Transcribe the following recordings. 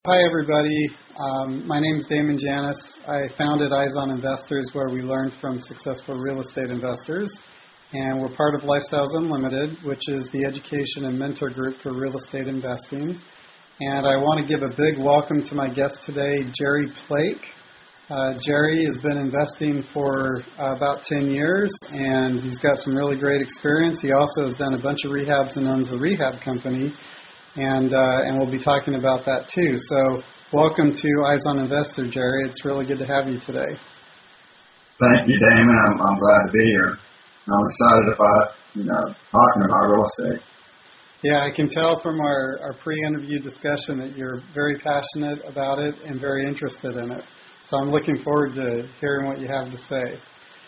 Hi, everybody. My name is Damon Janis. I founded Eyes on Investors, where we learn from successful real estate investors. And we're part of Lifestyles Unlimited, which is the education and mentor group for real estate investing. And I want to give a big welcome to my guest today, Jerry Plake. Jerry has been investing for about 10 years, and he's got some really great experience. He also has done a bunch of rehabs and owns a rehab company. And we'll be talking about that too. So welcome to Eyes on Investor, Jerry. It's really good to have you today. Thank you, Damon. I'm glad to be here. I'm excited about, talking about real estate. Yeah, I can tell from our pre-interview discussion that you're very passionate about it and very interested in it. So I'm looking forward to hearing what you have to say.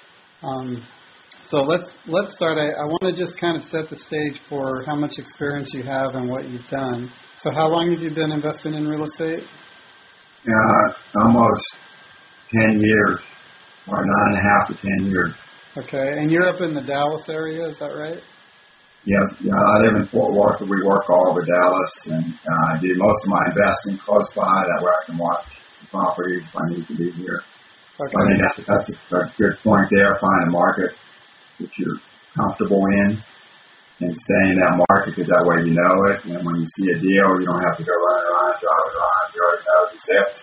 So let's start. I want to just kind of set the stage for how much experience you have and what you've done. So how long have you been investing in real estate? Almost 10 years, or 9.5 to 10 years. Okay, and you're up in the Dallas area, is that right? Yeah, I live in Fort Worth, but we work all over Dallas, and I do most of my investing close by. That way I can watch the properties if I need to be here. Okay. So I think that's a good point there. Find a market that you're comfortable in and stay in that market, because that way you know it. And when you see a deal, you don't have to go running around, driving around. You already know the zips,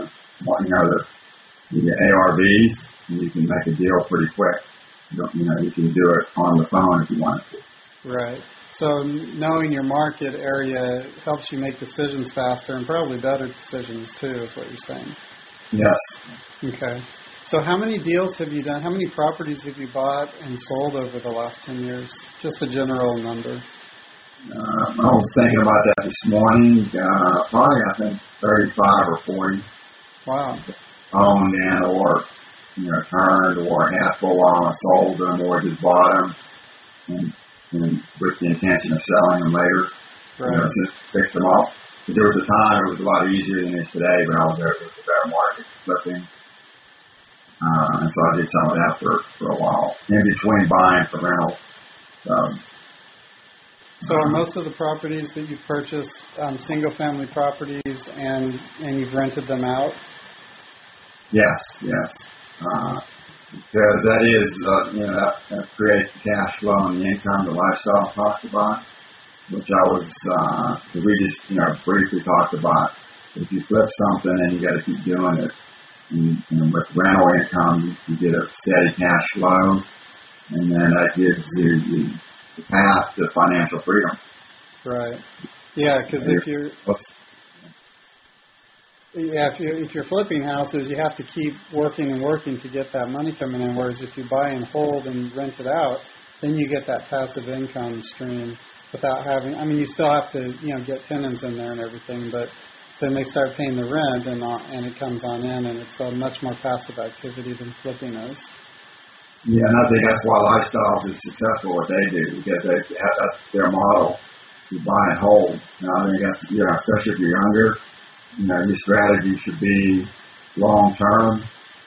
the ARVs, and you can make a deal pretty quick. You can do it on the phone if you want to. Right. So knowing your market area helps you make decisions faster and probably better decisions too, is what you're saying. Yes. Okay. So how many deals have you done? How many properties have you bought and sold over the last 10 years? Just a general number. I was thinking about that this morning. Probably, I think, 35 or 40. Wow. Owned and or, turned or half full on, sold them or just bought them and with the intention of selling them later. Right. Just fix them up. Because there was a time it was a lot easier than it is today, but I was there with the better market flipping. And so I did some of that for a while, in between buying for rental. So are most of the properties that you've purchased single-family properties and you've rented them out? Yes. Because that is, that creates the cash flow and the income, the lifestyle talked about, which we just, briefly talked about. If you flip something and you got to keep doing it, and with rental income, you get a steady cash flow, and then that gives you the path to financial freedom. Right. Yeah, because if you're flipping houses, you have to keep working and working to get that money coming in. Whereas if you buy and hold and rent it out, then you get that passive income stream without having. I mean, you still have to get tenants in there and everything, but then they start paying the rent and it comes on in, and it's a much more passive activity than flipping those. Yeah, and I think that's why Lifestyles is successful what they do, because that's their model. You buy and hold. And I think that's, especially if you're younger, your strategy should be long term.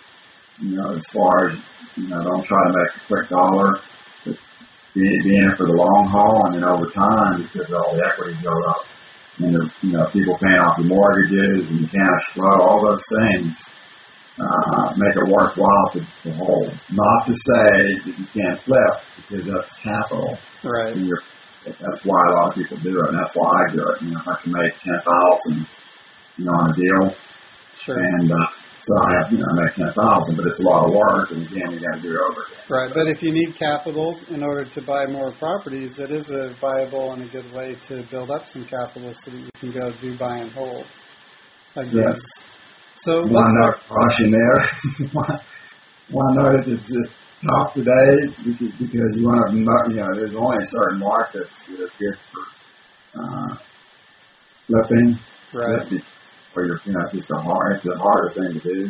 As far as, don't try to make a quick dollar, but be in it for the long haul, and then over time, because all the equity goes up. And people paying off the mortgages and the cash flow, all those things make it worthwhile to hold. Not to say that you can't flip, because that's capital. Right. And that's why a lot of people do it, and that's why I do it. If I can make $10,000, on a deal, sure. And so I make $10,000, but it's a lot of work, and again, you got to do it over again. Right, but if you need capital in order to buy more properties, it is a viable and a good way to build up some capital so that you can go do buy and hold. Yes. So one note caution there. one note it's tough today because you want to, there's only a certain markets that are good for flipping. Right. Or it's a harder thing to do.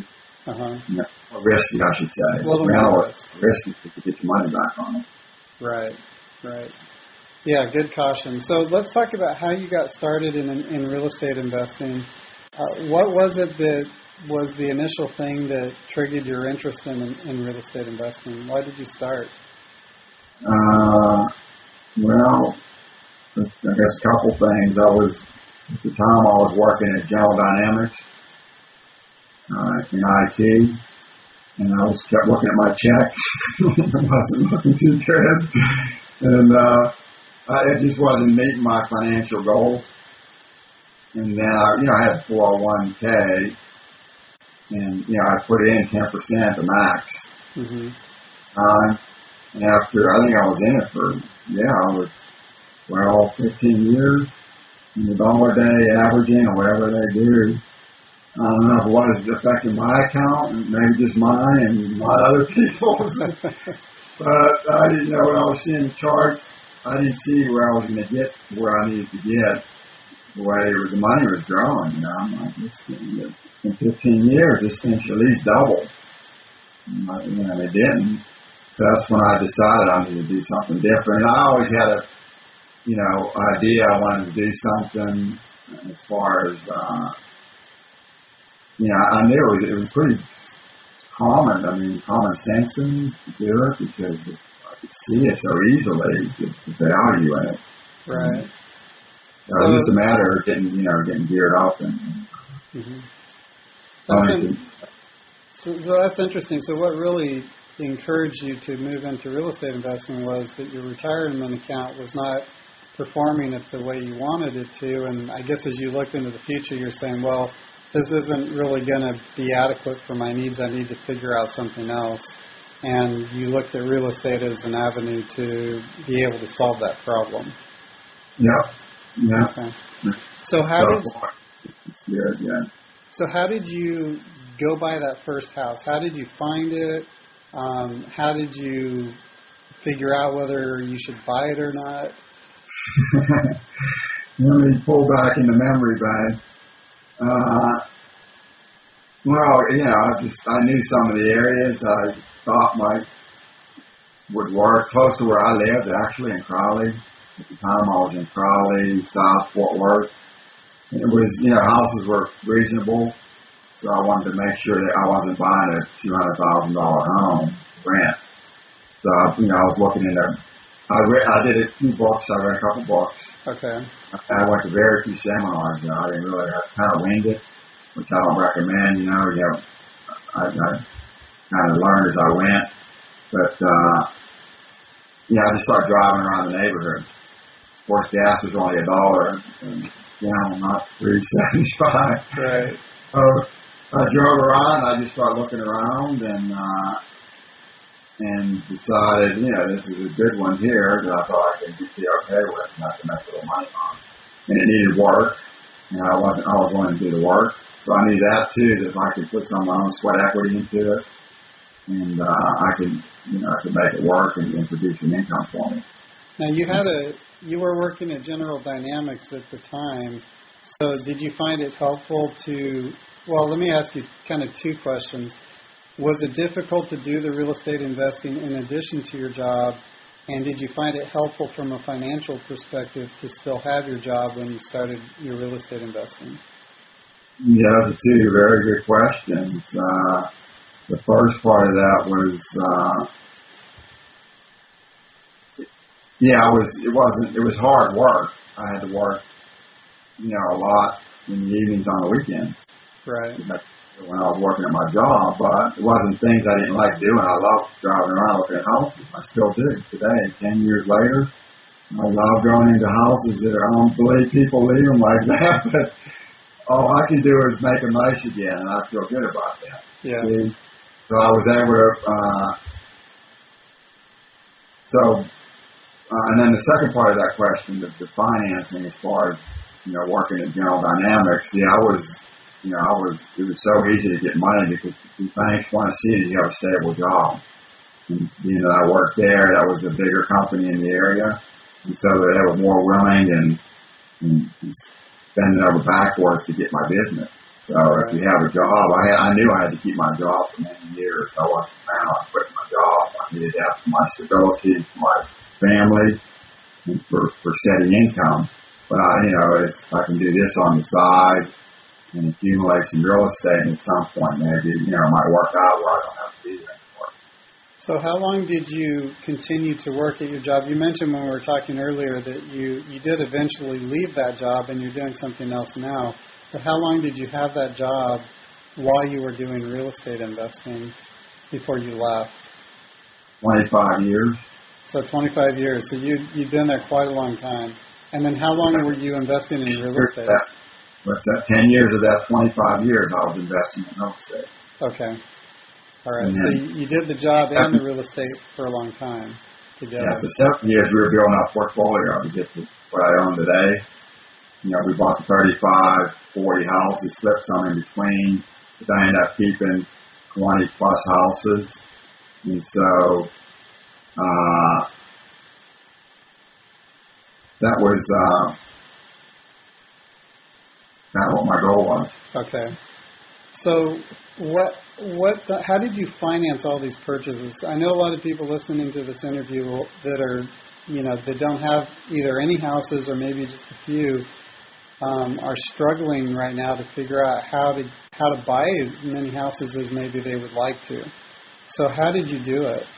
Risky, I should say. A little more risky to get your money back on it. Right. Yeah, good caution. So let's talk about how you got started in real estate investing. What was it that was the initial thing that triggered your interest in real estate investing? Why did you start? Well, I guess a couple things. I was At the time, I was working at General Dynamics in IT, and I was kept looking at my checks. It wasn't looking too good, and it just wasn't meeting my financial goals. And then I had 401k, and I put in 10% the max. Mm-hmm. And after I think I was in it for 15 years, and the dollar a day averaging or whatever they do. I don't know if it was affecting my account, and maybe just mine and not other people's. But I didn't know when I was seeing the charts. I didn't see where I was going to get to where I needed to get. The way the money was growing, I'm like, in 15 years, this thing should at least double. And it didn't. So that's when I decided I needed to do something different. And I always had a idea I wanted to do something as far as, I knew it was pretty common. I mean, common sense to me to do it because I could see it so easily, the value in it. Right. So it was just a matter of getting geared up and. Mm-hmm. So that's interesting. So what really encouraged you to move into real estate investing was that your retirement account was not performing it the way you wanted it to, and I guess as you looked into the future, you're saying, well, this isn't really going to be adequate for my needs. I need to figure out something else. And you looked at real estate as an avenue to be able to solve that problem. Yeah. Okay. So how did you go buy that first house? How did you find it? How did you figure out whether you should buy it or not? Let me pull back in the memory bank. I knew some of the areas I thought would work close to where I lived, actually in Crowley. At the time, I was in Crowley, South Fort Worth. And it was, houses were reasonable, so I wanted to make sure that I wasn't buying a $200,000 home rent. So, I was looking into. I did a few books. I read a couple books. Okay. I went to very few seminars. I didn't really kind of winged it, which I don't recommend. I kind of learned as I went. But I just started driving around the neighborhood. Of course, gas was only $1, and not $3.75. Right. So I drove around. I just started looking around and decided, this is a good one here that I thought I could be okay with, not to make a little money on. And it needed work, and I was willing to do the work. So I knew that too, that if I could put some of my own sweat equity into it, and I could make it work and produce an income for me. Now you were working at General Dynamics at the time, so did you find it helpful let me ask you kind of two questions. Was it difficult to do the real estate investing in addition to your job, and did you find it helpful from a financial perspective to still have your job when you started your real estate investing? Yeah, the two very good questions. The first part of that was, it was hard work. I had to work, a lot in the evenings on the weekends. Right. When I was working at my job, but it wasn't things I didn't like doing. I loved driving around looking at houses. I still do today, 10 years later. I love going into houses that I don't believe people leave them like that, but all I can do is make them nice again, and I feel good about that. Yeah. See? So I was able to, and then the second part of that question, the financing as far as, working at General Dynamics, it was so easy to get money because the banks want to see that you have a stable job. And, I worked there. That was a bigger company in the area. And so they were more willing and bending over backwards to get my business. So if you have a job, I knew I had to keep my job for many years. I wasn't planning on quitting my job. I needed that for my stability, for my family, and for steady income. But I can do this on the side and accumulate some real estate, and at some point maybe, it might work out where I don't have to do that anymore. So how long did you continue to work at your job? You mentioned when we were talking earlier that you did eventually leave that job and you're doing something else now. But how long did you have that job while you were doing real estate investing before you left? 25 years. So 25 years. So you've been there quite a long time. And then how long were you investing in real estate? What's that? 10 years of that 25 years I was investing in real estate. Okay. All right. So you did the job and the real estate for a long time together. Yeah, so 7 years we were building our portfolio to get to what I own today. You know, we bought 35, 40 houses, flipped some in between, but I ended up keeping 20 plus houses. And so, that was what my goal was. Okay. So how did you finance all these purchases? I know a lot of people listening to this interview that are, that don't have either any houses or maybe just a few, are struggling right now to figure out how to buy as many houses as maybe they would like to. So how did you do it?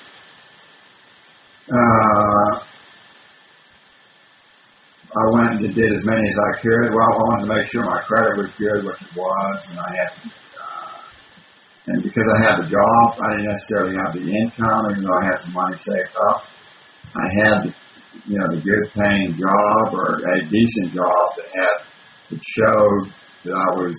I went and did as many as I could. Well, I wanted to make sure my credit was good, which it was, and I had, and because I had the job, I didn't necessarily have the income, even though I had some money saved up. I had, the good paying job or a decent job that showed that I was,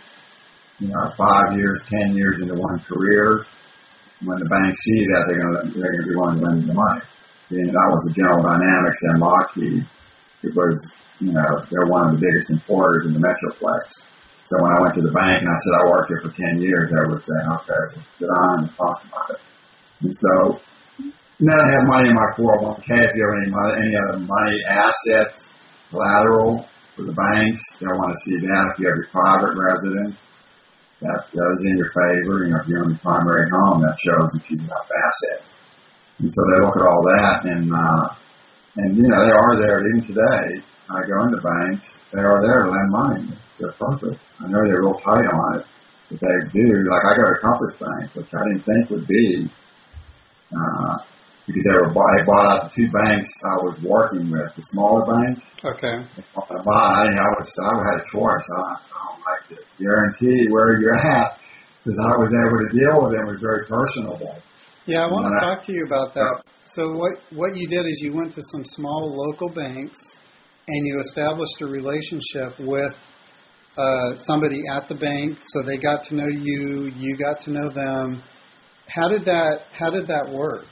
5 years, 10 years into one career. When the banks see that, they're going to be willing to lend the money. And that was the General Dynamics and Lockheed. It was, they're one of the biggest importers in the Metroplex. So when I went to the bank and I said I worked here for 10 years, they would say, okay, well, sit on and talk about it. And so, then I have money in my 401k. If you have any other money, assets, collateral for the banks, they'll want to see that. If you have your private residence, that goes in your favor. If you own your primary home, that shows that you have assets. And so they look at all that, and they are there even today. I go into banks, they are there to lend money. It's their purpose. I know they're real tight on it, but they do. Like I go to Compass Bank, which I didn't think would be, because they bought out the two banks I was working with, the smaller banks. Okay. I had a choice. I don't like to guarantee where you're at, because I was able to deal with them. It was very personable. Yeah, I want to talk to you about that. So what you did is you went to some small local banks and you established a relationship with somebody at the bank, so they got to know you, you got to know them. How did that work?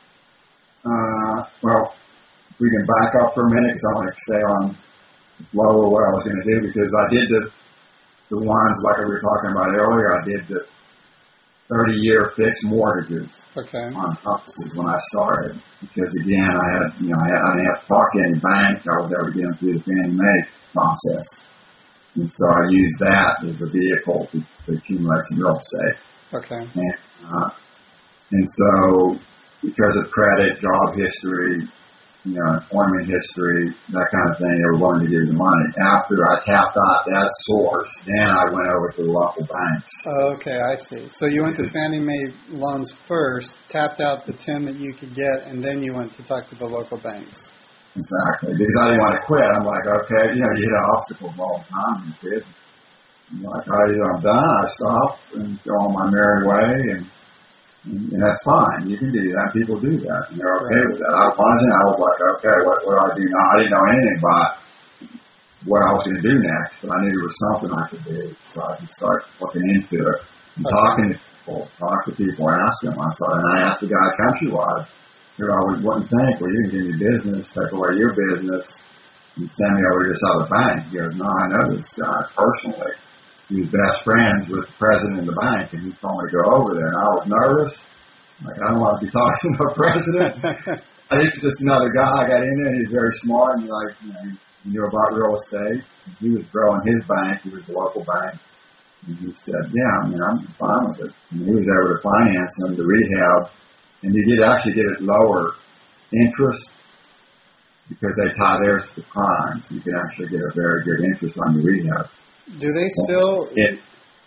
Well, if we can back up for a minute, because I want to stay on the flow of what I was going to do, because I did the ones like we were talking about earlier. I did the 30-year fixed mortgages on offices when I started, because again, I didn't have to talk to any bank. I was able to get them through the Fannie Mae process, and so I used that as a vehicle to accumulate some real estate. Okay. And so because of credit, job history, employment history, that kind of thing, they were willing to give the money. After I tapped out that source, then I went over to the local banks. Okay, I see. So you went to Fannie Mae loans first, tapped out the 10 that you could get, and then you went to talk to the local banks. Exactly, because I didn't want to quit. I'm like, okay, you hit obstacles all the time, you kid. Like, I'm done, I stop and go on my merry way, and that's fine. You can do that. People do that, and they're okay with that. I was like, okay, what do I do now? I didn't know anything about what I was going to do next, but I knew there was something I could do. So I could start looking into it and talk to people, and ask them. And I asked the guy Countrywide, who I wouldn't think, well, you can give me business, take away your business, and send me over to this other bank. He goes, no, I know this guy personally. He was best friends with the president of the bank, and he told me to go over there. And I was nervous. Like, I don't want to be talking to a president. I think just another guy. I got in there, and he was very smart, and he knew about real estate. He was growing his bank. He was the local bank. And he said, yeah, I'm fine with it. And he was able to finance them to rehab, and he did actually get it lower interest because they tie theirs to the prime, so you can actually get a very good interest on your rehab. Do they still?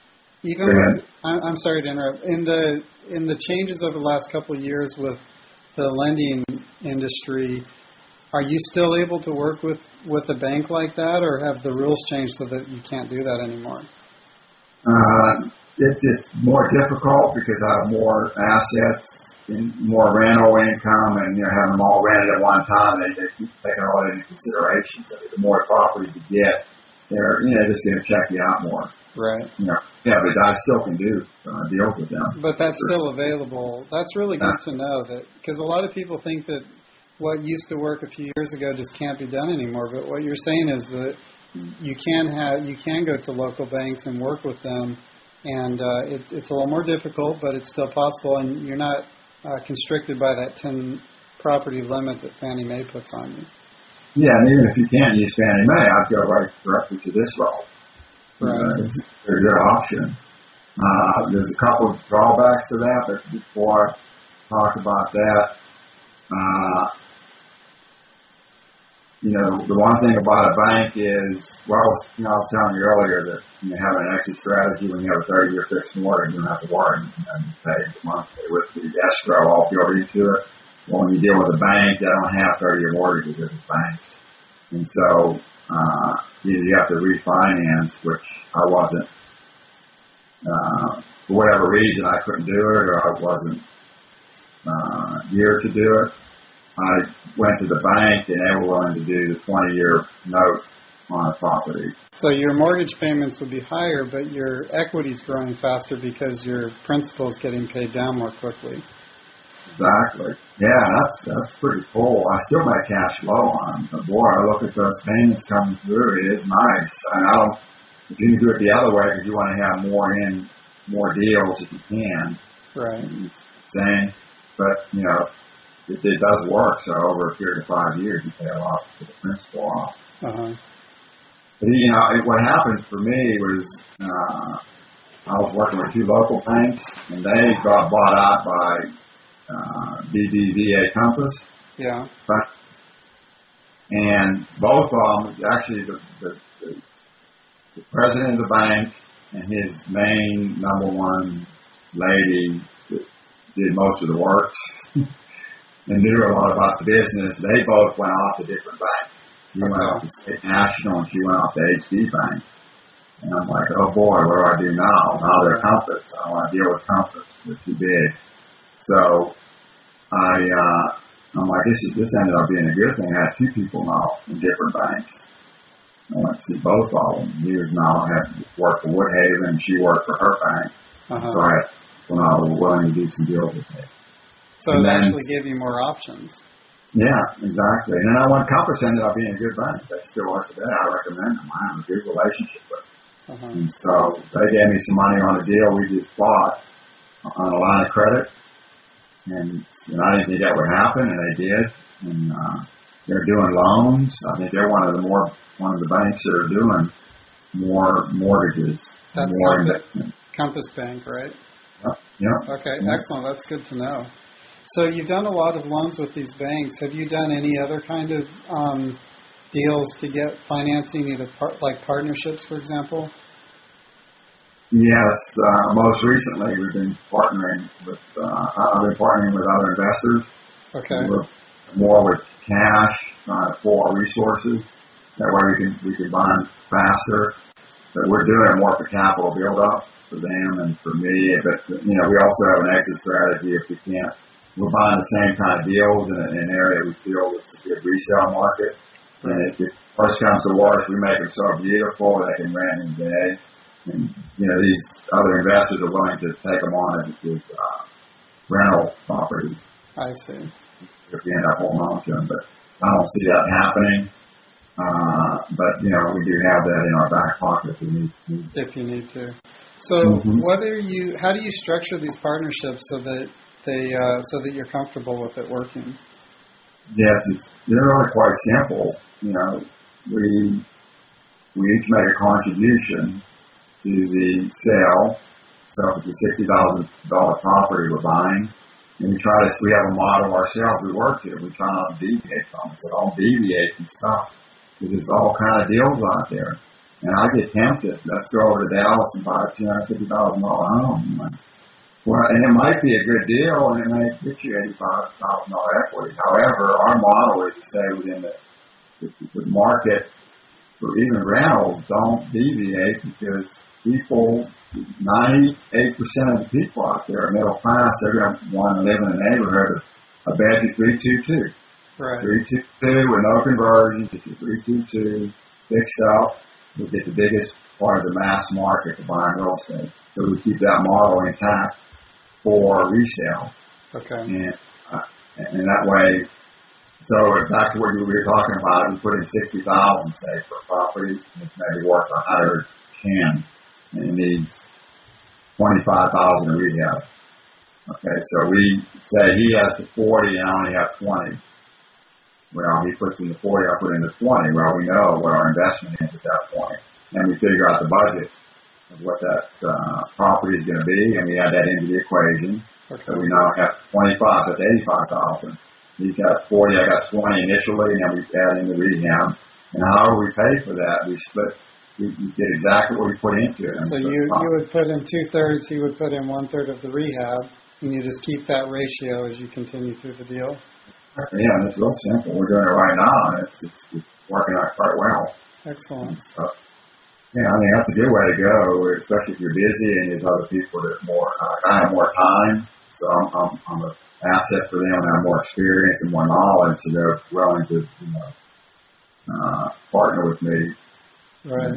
Even with, I'm sorry to interrupt. In the changes over the last couple of years with the lending industry, are you still able to work with a bank like that, or have the rules changed so that you can't do that anymore? It's more difficult because I have more assets and more rental income, and have them all rented at one time. They keep taking all that into consideration. So the more property you get, they're just going to check you out more. Right. Yeah, but I still can do deals with them. But that's still available. That's really good to know, that because a lot of people think that what used to work a few years ago just can't be done anymore. But what you're saying is that you can go to local banks and work with them, and it's a little more difficult, but it's still possible, and you're not constricted by that 10 property limit that Fannie Mae puts on you. Yeah, and even if you can't use Fannie Mae, I'd go right directly to this role. Right. It's a good option. There's a couple of drawbacks to that, but before I talk about that, the one thing about a bank is, I was telling you earlier that you have an exit strategy when you have a 30-year fixed mortgage, you don't have to worry and pay monthly with the escrow all built into it. Well, when you deal with a bank, they don't have 30-year mortgages as banks. And so either you have to refinance, which I wasn't, for whatever reason, I couldn't do it, or I wasn't geared to do it. I went to the bank, and they were willing to do the 20-year note on a property. So your mortgage payments would be higher, but your equity's growing faster because your principal is getting paid down more quickly. Exactly. Yeah, that's pretty cool. I still make cash flow on them. But boy, I look at those payments coming through. It is nice. And if you can do it the other way, because you want to have more deals if you can. Right. Saying, but it does work. So over a period of 5 years, you pay a lot for the principal off. Uh-huh. But what happened for me was I was working with 2 local banks, and they got bought out by BBVA Compass. Yeah. And both of them, actually, the president of the bank and his main number one lady that did most of the work and knew a lot about the business, they both went off to different banks. He went off to State National, and she went off to HD Bank. And I'm like, oh boy, what do I do now? Now they're Compass. I don't want to deal with Compass. They're too big. So I'm like, this ended up being a good thing. I had 2 people now in different banks. I went to see both of them. He was now had worked for Woodhaven, and she worked for her bank. Uh-huh. So I was willing to do some deals with her. So it actually gave you more options. Yeah, exactly. And then Compass ended up being a good bank. They still are today. I recommend them. I have a good relationship with them. Uh-huh. And so they gave me some money on a deal we just bought on a line of credit. And I didn't think that would happen, and they did. And they're doing loans. I think they're one of the banks that are doing more mortgages, that's more investments. Compass Bank, right? Yep. Okay, excellent. That's good to know. So you've done a lot of loans with these banks. Have you done any other kind of deals to get financing, either like partnerships, for example? Yes. Most recently, we've been partnering with other investors. Okay. We're more with cash for resources. That way we can bond faster. But we're doing it more for capital build-up for them and for me. But we also have an exit strategy if we can't. We're buying the same kind of deals in an area we feel it's a good resale market. And if worst comes to worst, we make them so beautiful they can rent in day. And these other investors are willing to take them on as rental properties. I see. If we end up holding on to them, but I don't see that happening. But we do have that in our back pocket if we need to. If you need to. So how do you structure these partnerships so that you're comfortable with it working? Yes, they're really quite simple. We each make a contribution to the sale. So if it's a $60,000 property we're buying, and we have a model ourselves we work to. We try not to deviate from it. So don't deviate from stuff. Because there's all kind of deals out there. And I get tempted. Let's go over to Dallas and buy a $250,000 home. Well, and it might be a good deal, and it may get you $85,000 equity. However, our model is to stay within the market for even rentals. Don't deviate, because people, 98% of the people out there are middle class. They're going to want to live in a neighborhood of a bedroom 322. Right. 322 with no conversions. If you're 322 fixed up, we get the biggest part of the mass market for buying real estate. So we keep that model intact for resale. Okay. And that way, so back to what we were talking about, we put in $60,000, say, for a property, and it's maybe worth $110, and it needs $25,000 in rehab. Okay, so we say he has the 40 and I only have 20. Well, he puts in the 40, I put in the 20. Well, we know what our investment is at that point. And we figure out the budget of what that property is going to be, and we add that into the equation. Okay. So we now have 25, that's 85,000. He's got 40, I got 20 initially, and then we add in the rehab. And however we pay for that, we split, we get exactly what we put into it. So you would put in 2/3, he would put in 1/3 of the rehab, and you just keep that ratio as you continue through the deal? Yeah, and it's real simple. We're doing it right now, and it's working out quite well. Excellent. So, yeah, I mean, that's a good way to go, especially if you're busy and there's other people that more, I have more time, so I'm an asset for them, and I have more experience and more knowledge, so they're willing to, partner with me. Right.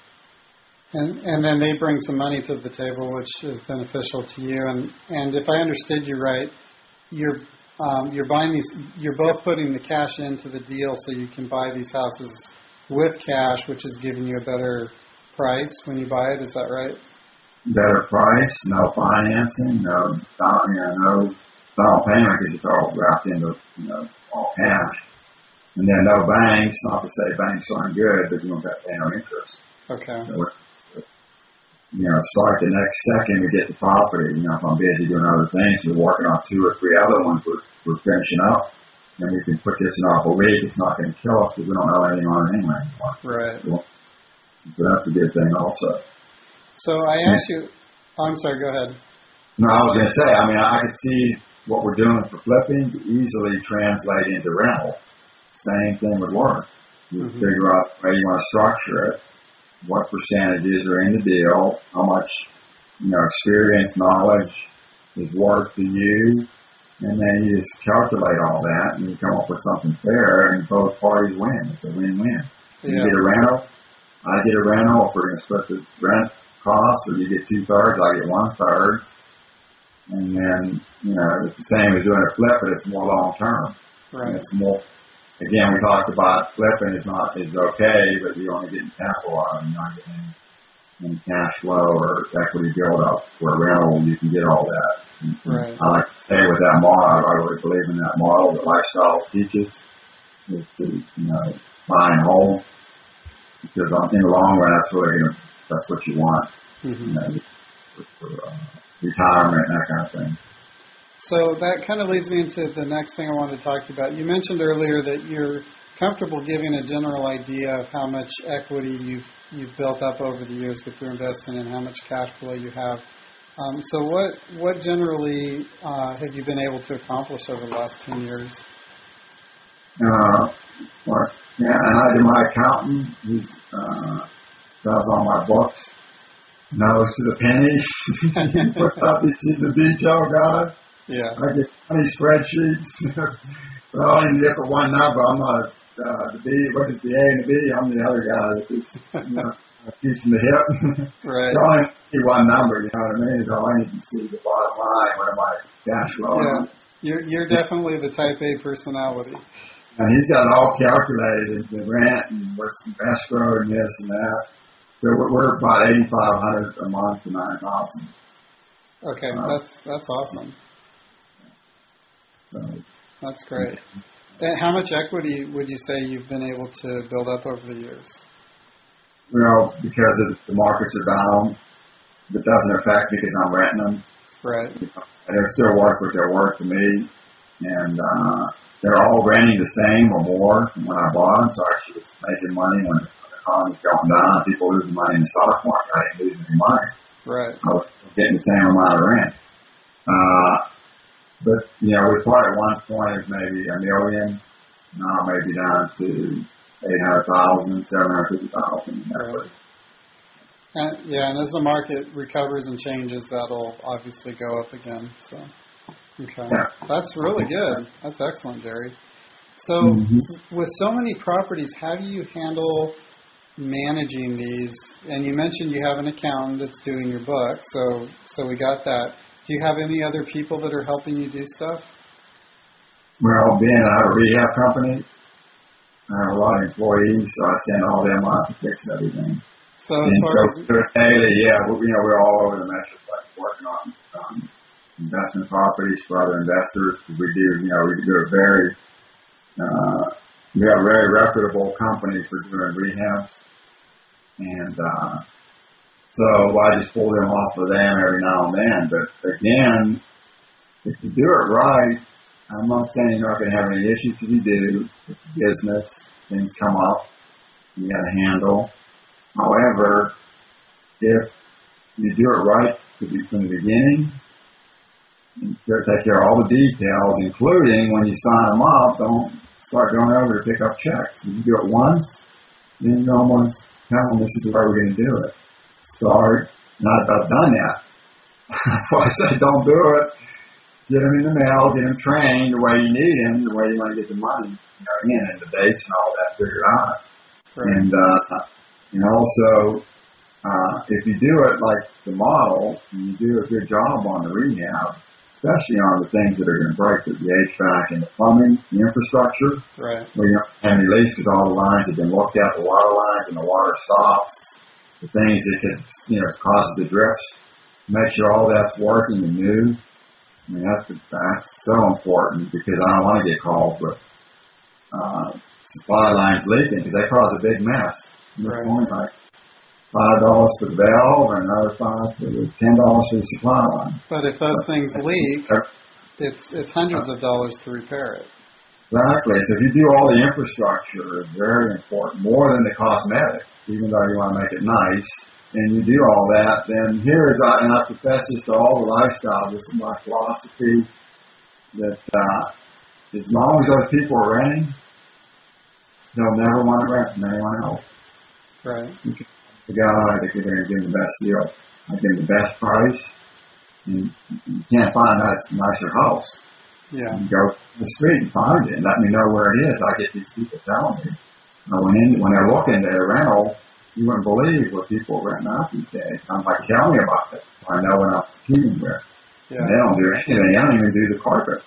And then they bring some money to the table, which is beneficial to you. And if I understood you right, you're buying these. You're both putting the cash into the deal, so you can buy these houses with cash, which is giving you a better price when you buy it. Is that right? Better price, no financing, no down payment, because it's all wrapped into all cash, and then no banks. Not to say banks aren't good, but you don't have to pay no interest. Okay. So start the next second we get the property. If I'm busy doing other things, we're working on 2 or 3 other ones we're finishing up, and we can put this in off a week. It's not going to kill us because we don't know anything on it anyway anymore. Right. So that's a good thing also. So I asked you, I'm sorry, go ahead. No, I was going to say, I could see what we're doing for flipping to easily translate into rental. Same thing would work. You figure out how you want to structure it, what percentages are in the deal, how much experience, knowledge is worth to you, and then you just calculate all that, and you come up with something fair, and both parties win. It's a win-win. Yeah. You get a rental, I get a rental. If we're going to split the rent cost, or you get 2/3, I get 1/3, and then it's the same as doing a flip, but it's more long-term. Right. And it's more. Again, we talked about flipping is okay, but you only get capital out of it. You're not getting any cash flow or equity build up. Where rental, you can get all that. Right. I like to stay with that model. I really believe in that model that Lifestyle teaches, is to buy and hold, because in the long run, that's what you want. For retirement and that kind of thing. So that kind of leads me into the next thing I wanted to talk to you about. You mentioned earlier that you're comfortable giving a general idea of how much equity you've built up over the years with your investing and how much cash flow you have. So what generally have you been able to accomplish over the last 10 years? And my accountant, who does all my books, knows to the penny. He's a detail guy. Yeah. I get 20 spreadsheets, but I only get for one number. I'm not the B. What is the A and the B? I'm the other guy that is teaching the hip. Right. So I only see one number. You know what I mean? So I need to see the bottom line. What am I cash flow? Yeah. You're definitely the Type A personality. And he's got it all calculated, the rent and what's escrow and this and that. So we're about $8,500 a month to $9,000. Okay, that's awesome. So, that's great. And how much equity would you say you've been able to build up over the years? Because the markets are down, it doesn't affect me because I'm renting them. Right. And they're still worth what they're worth to me. And they're all renting the same or more from when I bought them, so I actually was making money when the economy's going down, people losing money in the stock market. I ain't losing any money. Right. I was getting the same amount of rent. But, we thought at one point it was maybe $1 million. Now maybe down to 800,000, 750,000. Right. And as the market recovers and changes, that'll obviously go up again. So, okay. Yeah. That's really good. That's excellent, Jerry. So, with so many properties, how do you handle managing these? And you mentioned you have an accountant that's doing your book, so we got that. Do you have any other people that are helping you do stuff? Well, being I have a rehab company, I have a lot of employees, so I send all them out to fix everything. So as far as daily, we're all over the Metroplex working on investment properties for other investors. We do a very we have a very reputable company for doing rehabs, and so I just pull them off of them every now and then. But again, if you do it right, I'm not saying you're not going to have any issues, because you do. It's business. Things come up. You got to handle. However, if you do it right from the beginning, you take care of all the details, including when you sign them up, don't start going over to pick up checks. If you do it once, then you almost tell them this is where we're going to do it. Start. Not about done yet. That's why I say don't do it. Get them in the mail, get them trained the way you need them, the way you want to get the money, in, and the dates and all that figured out. Right. And also, if you do it like the model, and you do a good job on the rehab, especially on the things that are going to break the HVAC and the plumbing, the infrastructure, right, where you don't have any leaks because all the lines have been looked at, the water lines, and the water stops, the things that could, cause the drips, make sure all that's working and new. I mean, that's so important, because I don't want to get called with supply lines leaking, because they cause a big mess. It's only like $5 for the valve and another $10 for the supply line. But if those things leak, it's hundreds of dollars to repair it. Exactly. So if you do all the infrastructure, it's very important, more than the cosmetic, even though you want to make it nice. And you do all that, then and I profess this to all the lifestyle, this is my philosophy, that as long as those people are renting, they'll never want to rent from anyone else. Right. The guy that you're going to give them the best deal, I give them the best price, and you can't find a nicer house. Yeah. You go to the street and find it and let me know where it is. I get these people telling me. When they're looking at a rental, you wouldn't believe what people are renting out these days. I'm like, tell me about it. I know what I'm competing with. Yeah. They don't do anything. They don't even do the carpet.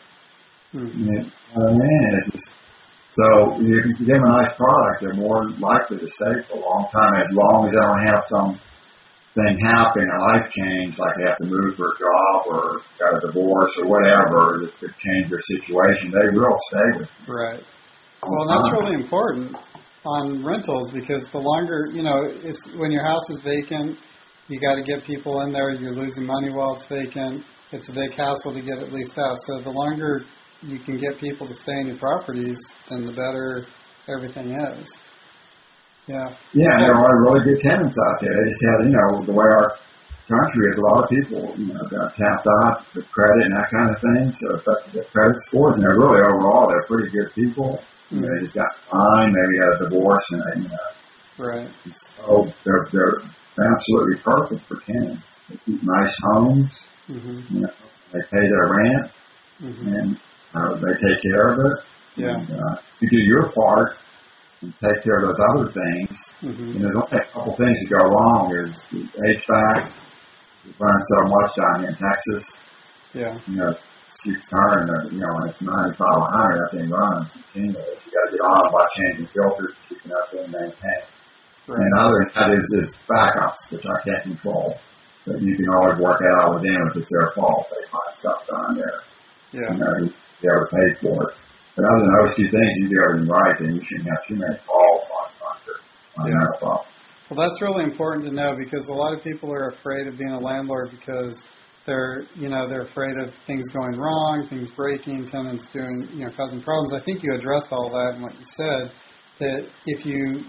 So if you give them a nice product, they're more likely to stay for a long time, as long as they don't have something happen, a life change, like they have to move for a job or got a divorce or whatever that could change their situation. They will stay with you. Right. Well, that's really important on rentals, because the longer, when your house is vacant, you got to get people in there. You're losing money while it's vacant. It's a big hassle to get it leased out. So the longer you can get people to stay in your properties, then the better everything is. Yeah. Yeah, and there are really good tenants out there. They just have, the way our country is, a lot of people, got tapped out with credit and that kind of thing. So it's up to their credit scores, and they're really overall, they're pretty good people. They just got fined, maybe got a divorce, and right. So they're absolutely perfect for tenants. They keep nice homes. They pay their rent, and they take care of it. Yeah. And, you do your part and take care of those other things. And there's only a couple things that go wrong. Is the HVAC. We run so much down here in Texas. Yeah. Keeps turning, when it's 95 or 100, that thing runs. You got to get on by changing filters, keeping that thing maintained. Right. And other than that is backups, which I can't control. But you can always work it out with them if it's their fault. They find stuff down there. Yeah. You ever pay for it. But other than those two things, you do everything right, then you shouldn't have too many calls on that problem. Well, that's really important to know, because a lot of people are afraid of being a landlord because they're afraid of things going wrong, things breaking, tenants doing, causing problems. I think you addressed all that in what you said, that if you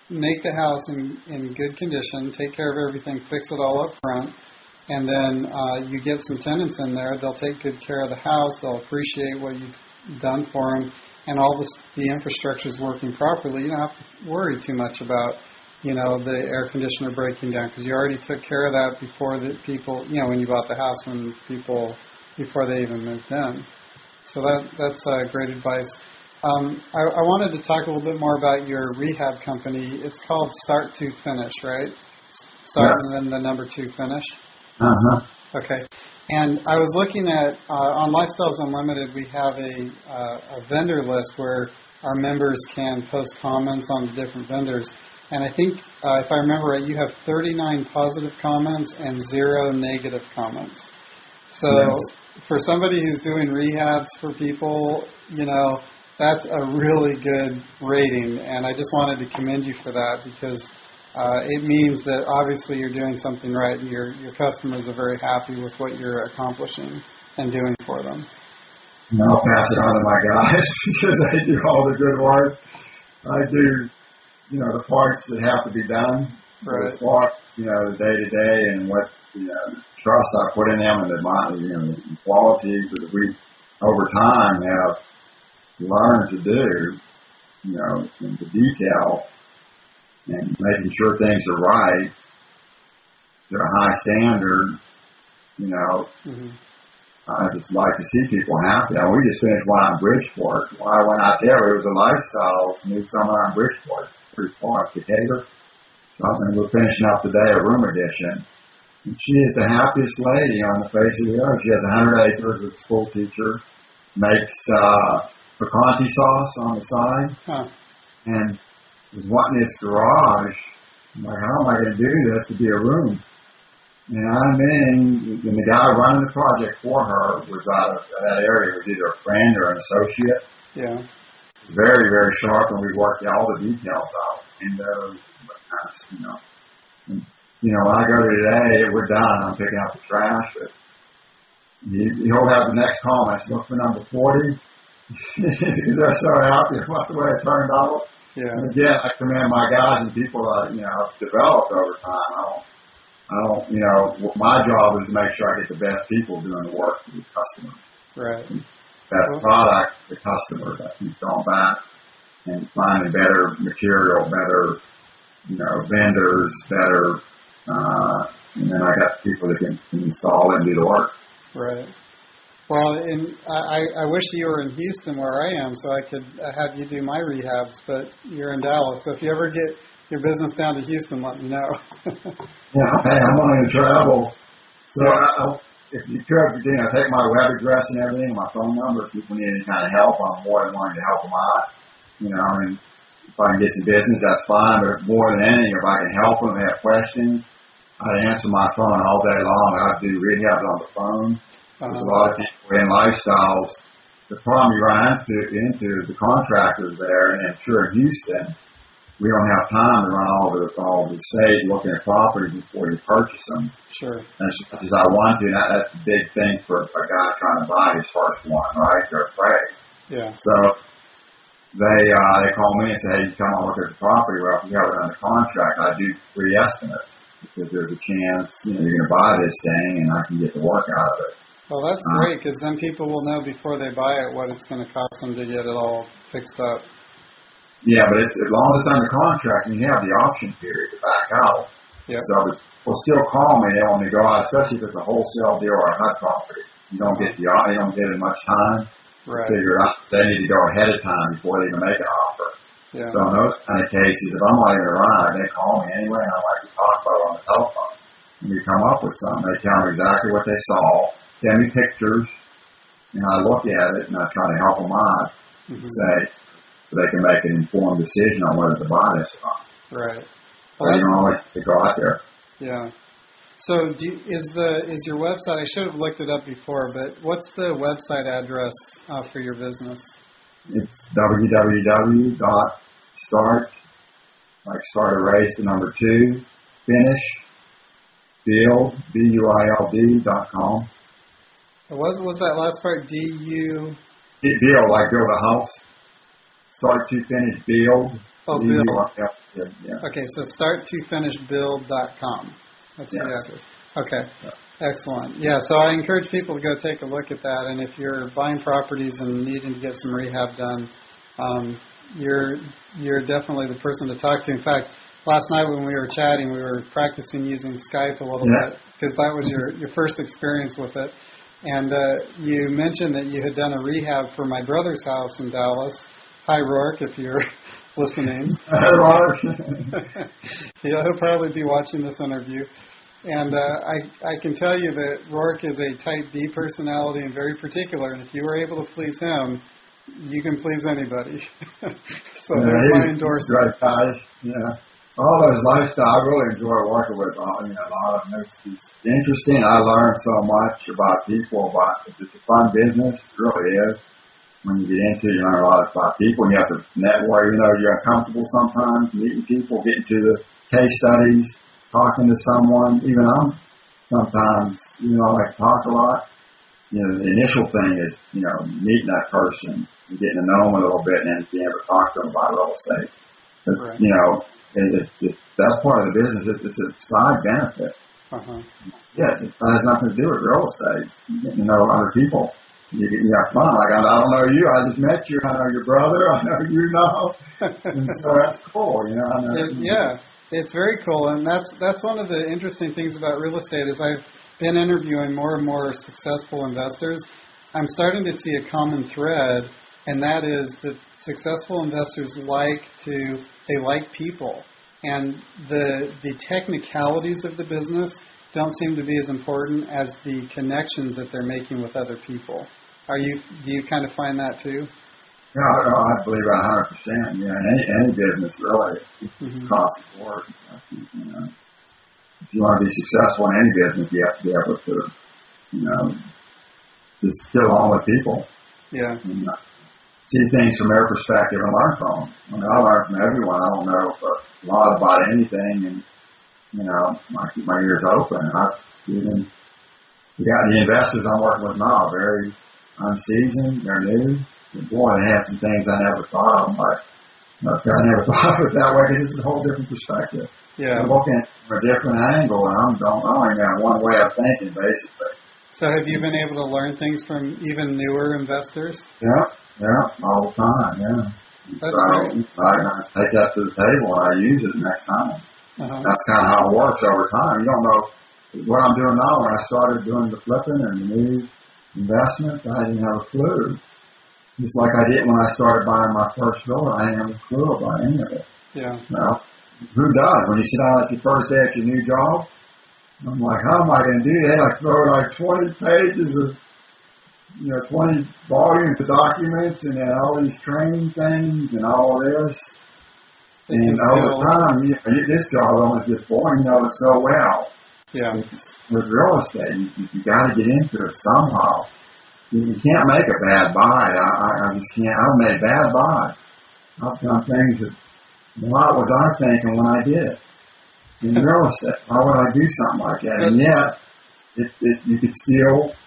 make the house in good condition, take care of everything, fix it all up front, and then you get some tenants in there. They'll take good care of the house. They'll appreciate what you've done for them, and all the infrastructure is working properly. You don't have to worry too much about the air conditioner breaking down, because you already took care of that before the people, when you bought the house, before they even moved in. So that's great advice. I wanted to talk a little bit more about your rehab company. It's called Start to Finish, right? Start Yes. and then the number 2 finish. Okay. And I was looking at on Lifestyles Unlimited, we have a vendor list where our members can post comments on the different vendors. And I think, if I remember right, you have 39 positive comments and 0 negative comments. So for somebody who's doing rehabs for people, that's a really good rating. And I just wanted to commend you for that, because it means that obviously you're doing something right, and your customers are very happy with what you're accomplishing and doing for them. And I'll pass it on to my guys because they do all the good work. I do, the parts that have to be done. Right. As far, the day-to-day and what, trust I put in them and the qualities that we, over time, have learned to do, in the detail and making sure things are right to a high standard, Mm-hmm. I just like to see people happy. We just finished one on Bridgeport. When I went out there, it was a Lifestyles new summer on Bridgeport, pretty far, Decatur. And we're finishing up today a room addition. And she is the happiest lady on the face of the earth. She has 100 acres as a school teacher, makes picante sauce on the side, and was wanting this garage. I'm like, how am I going to do this to be a room? And and the guy running the project for her was out of that area, was either a friend or an associate. Yeah. Very, very sharp, and we worked all the details out. And when I go to today, we're done. I'm picking up the trash. But he'll have the next comment. Look for number 40. They're so happy about the way it turned out. Yeah. And again, I commend my guys and people that I've developed over time. My job is to make sure I get the best people doing the work for the customer. Right. Best product, the customer. That keeps going back and finding better material, better, vendors, better, and then I got people that can install it and do the work. Right. Well, I wish you were in Houston where I am, so I could have you do my rehabs, but you're in Dallas. So if you ever get your business down to Houston, let me know. Yeah, hey, I'm willing to travel. So if you could, take my web address and everything, my phone number. If people need any kind of help, I'm more than willing to help them out. If I can get some business, that's fine. But more than anything, if I can help them, they have questions, I'd answer my phone all day long. I do rehabs on the phone. There's a lot of people in Lifestyles. The problem you run into the contractors there, and sure in Houston, we don't have time to run all over the state looking at properties before you purchase them. Sure. As much as I want to, and that's a big thing for a guy trying to buy his first one, right? They're afraid. Yeah. So they call me and say, hey, you come on look at the property. Well, if you have it under contract, I do free estimates because there's a chance you're going to buy this thing and I can get the work out of it. Well, that's great, because then people will know before they buy it what it's going to cost them to get it all fixed up. Yeah, but as long as it's under contract, you have the option period to back out. Yep. So they'll still call me. They want me to go out, especially if it's a wholesale deal or a HUD property. You don't get as much time to figure it out. They need to go ahead of time before they even make an offer. Yeah. So in those kind of cases, if I'm not even around, they call me anyway, and I like to talk about it on the telephone. And we come up with something. They tell me exactly what they saw, send me pictures, and I look at it, and I try to help them out, say, so they can make an informed decision on whether to buy this or not. Right. Well, you don't always have to go out there. Yeah. So is your website, I should have looked it up before, but what's the website address for your business? It's www.start, like start a race, the number 2, finish, build, BUILD.com. What was that last part? D-U? Build, like build a house. Start to finish, build, Oh, build. Yeah. Okay, so starttofinishbuild.com. That's the Yes. address. Okay, excellent. Yeah, so I encourage people to go take a look at that. And if you're buying properties and needing to get some rehab done, you're definitely the person to talk to. In fact, last night when we were chatting, we were practicing using Skype a little bit because that was your first experience with it. And you mentioned that you had done a rehab for my brother's house in Dallas. Hi, Rourke, if you're listening. Hi, Rourke. He'll probably be watching this interview. And I can tell you that Rourke is a type B personality and very particular. And if you were able to please him, you can please anybody. So there's my endorsement. Great guys. Yeah. All those lifestyle, I really enjoy working with. A lot of them. It's interesting. I learned so much about people. It's a fun business. It really is. When you get into it, you learn a lot about people. You have to network. You're uncomfortable sometimes meeting people, getting to the case studies, talking to someone. Even I'm sometimes, I like to talk a lot. The initial thing is, meeting that person and getting to know them a little bit, and then being able to talk to them about real estate. But, right. That's part of the business. It's a side benefit. Uh-huh. Yeah, it has nothing to do with real estate. You get to know other people. You have fun. Like, I don't know you. I just met you. I know your brother. I know you know. And so that's cool. Yeah, it's very cool. And that's one of the interesting things about real estate is I've been interviewing more and more successful investors. I'm starting to see a common thread, and that is that successful investors like people, and the technicalities of the business don't seem to be as important as the connections that they're making with other people. Do you kind of find that too? Yeah, I believe 100%. Yeah, any business really, it's across the board. If you want to be successful in any business, you have to be able to, just get along with people. Yeah. And, see things from their perspective and learn from them. I learn from everyone. I don't know a lot about anything, and I keep my ears open. The investors I'm working with now are very unseasoned. They're new. Boy, they have some things I never thought of. I never thought of it that way because it's a whole different perspective. Yeah. I'm looking at it from a different angle, and I only got one way of thinking, basically. So have you been able to learn things from even newer investors? Yeah, all the time, yeah. That's great. I take that to the table and I use it next time. Uh-huh. That's kind of how it works over time. You don't know what I'm doing now. When I started doing the flipping and the new investments, I didn't have a clue. Just like I did when I started buying my first building, I didn't have a clue about any of it. Yeah. Well, who does? When you sit down at your first day at your new job, I'm like, how am I going to do that? I throw like 20 pages of 20 volumes of documents and then all these training things and all this. And over time, this job almost gets boring. You know it so well. Yeah. With real estate, you got to get into it somehow. You can't make a bad buy. I just can't. I've made bad buys. I've done things that, what was I thinking when I did it? In real estate, why would I do something like that? And yet, you could still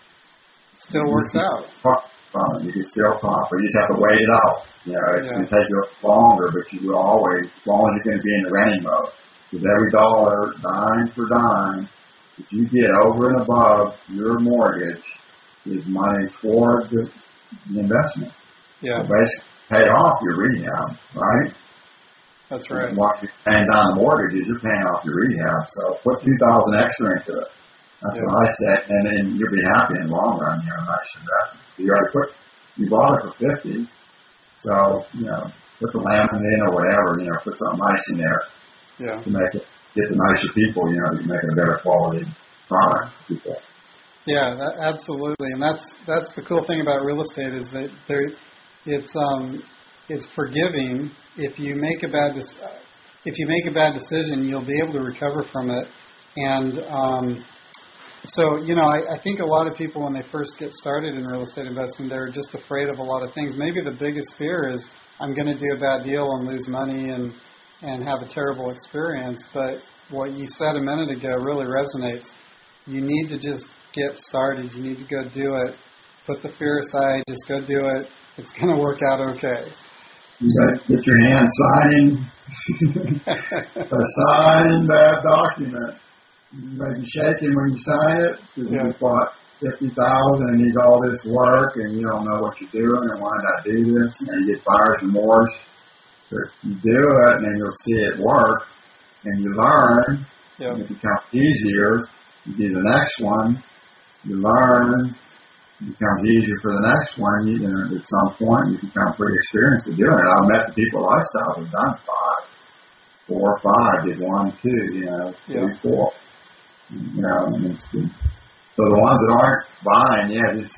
works out. You can still profit. You just have to wait it out. It's going to take you longer, but you will always, as long as you're going to be in the renting mode. Because every dollar, dime for dime, if you get over and above your mortgage, is money toward the investment. Yeah. So basically, pay off your rehab, right? That's right. While you're paying down the mortgages, you're paying off your rehab. So put $2,000 extra into it. That's what I said, and then you'll be happy in the long run. Nice investment. You bought it for $50, so put the laminate in or whatever. Put something nice in there to make it get the nicer people. You're making a better quality product for people. Yeah, absolutely, and that's the cool thing about real estate is that it's forgiving. If you make a bad decision, you'll be able to recover from it, and so, I think a lot of people when they first get started in real estate investing, they're just afraid of a lot of things. Maybe the biggest fear is I'm going to do a bad deal and lose money and have a terrible experience. But what you said a minute ago really resonates. You need to just get started. You need to go do it. Put the fear aside. Just go do it. It's going to work out okay. You got to get your hand signing, sign that document. You may be shaking when you sign it because you bought $50,000 and you need all this work and you don't know what you're doing and why did I do this? And you get buyer's remorse. But you do it and then you'll see it work and you learn. Yep. And it becomes easier. You do the next one. You learn. It becomes easier for the next one. At some point, you become pretty experienced at doing it. I've met the people at Lifestyle who've done 5, 4 or 5, did 1, 2, 3, 4. So the ones that aren't buying, just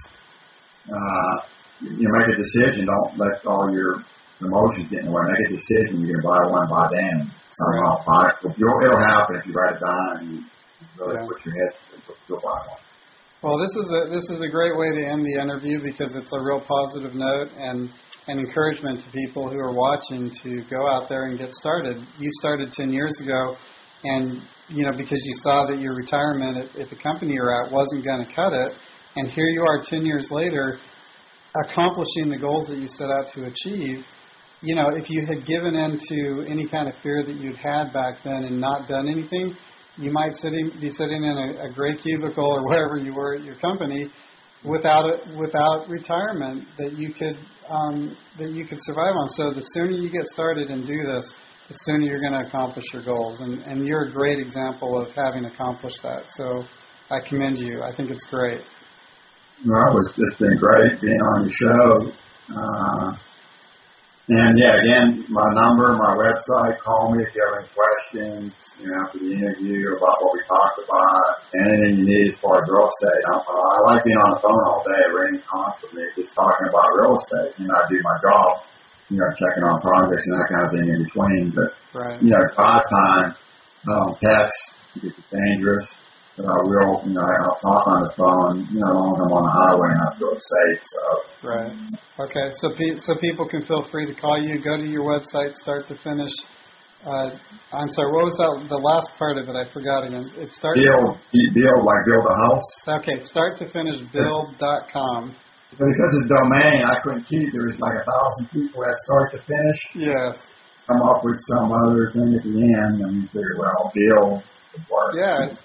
make a decision. Don't let all your emotions get in the way. Make a decision. You're going to buy one, buy them. Somehow buy it. It'll happen if you write it down and you really put your head to you'll buy one. Well, this is a great way to end the interview because it's a real positive note and encouragement to people who are watching to go out there and get started. You started 10 years ago, and because you saw that your retirement at the company you're at wasn't going to cut it, and here you are 10 years later, accomplishing the goals that you set out to achieve. If you had given in to any kind of fear that you'd had back then and not done anything, you might be sitting in a gray cubicle or wherever you were at your company without retirement that you could survive on. So the sooner you get started and do this, the sooner you're going to accomplish your goals. And you're a great example of having accomplished that. So I commend you. I think it's great. Well, it's been great being on your show. And again, my number, my website, call me if you have any questions, after the interview about what we talked about, anything you need as far as real estate. I like being on the phone all day, ringing constantly, just talking about real estate. I do my job, checking on projects and that kind of thing in between. But, drive time, text, it's dangerous. But I'll talk on the phone, as long as I'm on the highway and I feel safe, so. Right. Okay, so people can feel free to call you. Go to your website, start to finish. I'm sorry, what was the last part of it? I forgot again. It starts... Build, like build a house. Okay, start to finish build.com. But because it's domain, I couldn't keep, there was like 1,000 people at start to finish. Yes. Come up with some other thing at the end and figure, build the work. Yeah.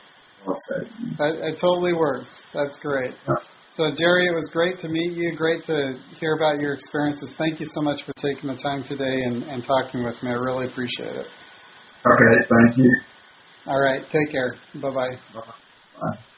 It totally works. That's great. So, Jerry, it was great to meet you. Great to hear about your experiences. Thank you so much for taking the time today and talking with me. I really appreciate it. Okay, thank you. All right. Take care. Bye-bye. Bye.